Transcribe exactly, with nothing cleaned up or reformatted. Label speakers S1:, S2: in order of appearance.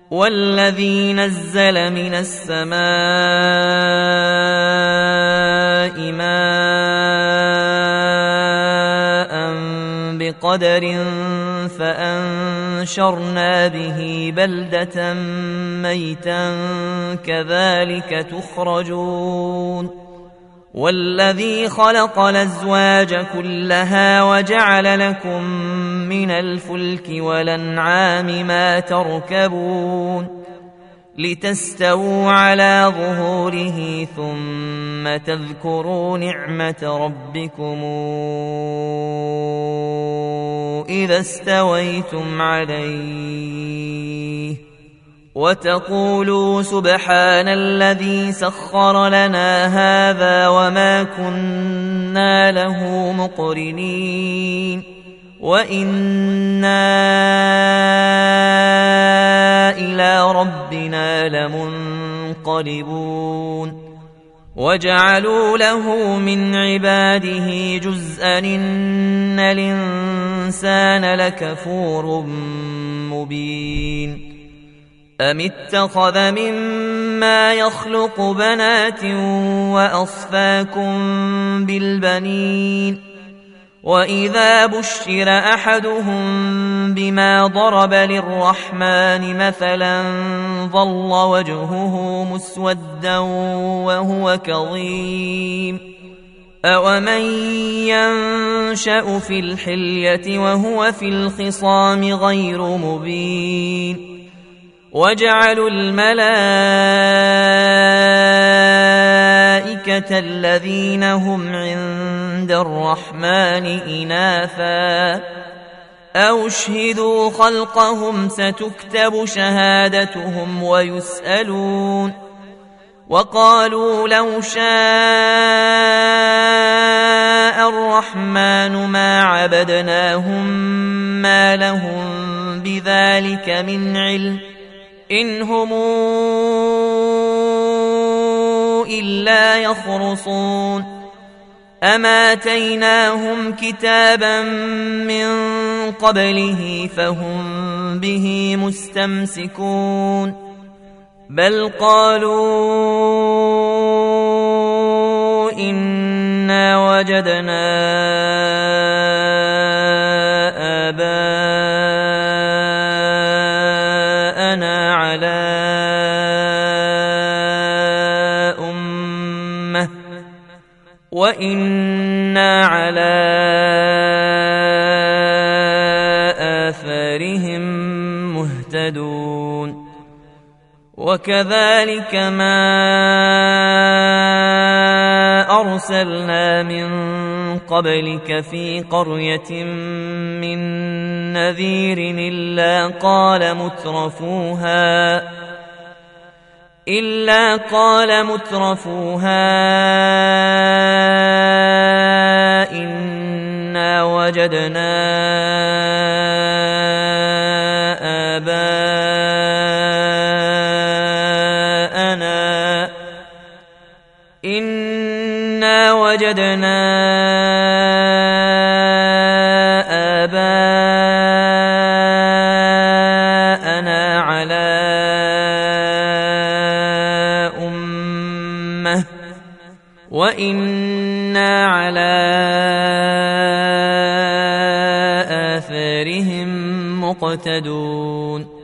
S1: والذي نزل من السماء ماء بقدر فأنشرنا به بلدة ميتا كذلك تخرجون والذي خلق الأزواج كلها وجعل لكم من الفلك والأنعام ما تركبون لتستووا على ظهوره ثم تذكروا نعمة ربكم إذا استويتم عليه وتقولوا سبحان الذي سخر لنا هذا وما كنا له مقرنين وإنا إلى ربنا لمنقلبون وجعلوا له من عباده جزءا إن الإنسان لكفور مبين أم اتخذ مما يخلق بنات وأصفاكم بالبنين وإذا بشر أحدهم بما ضرب للرحمن مثلا ظل وجهه مسودا وهو كظيم أومن ينشأ في الحلية وهو في الخصام غير مبين وجعلوا الملائكة الذين هم عند الرحمن إناثا أو اشهدوا خلقهم ستكتب شهادتهم ويسألون وقالوا لو شاء الرحمن ما عبدناهم ما لهم بذلك من علم إن هم إلا يخرصون أما آتيناهم كتابا من قبله فهم به مستمسكون بل قالوا إنا وجدنا آباءنا على أمة وإنا على آثارهم مهتدون وكذلك ما أرسلنا من قبلك في قرية من نذير إلا قال مترفوها إلا قال مترفوها إنا وجدنا آباءنا إنا وجدنا آباءنا على أمة وإنا على آثارهم مقتدون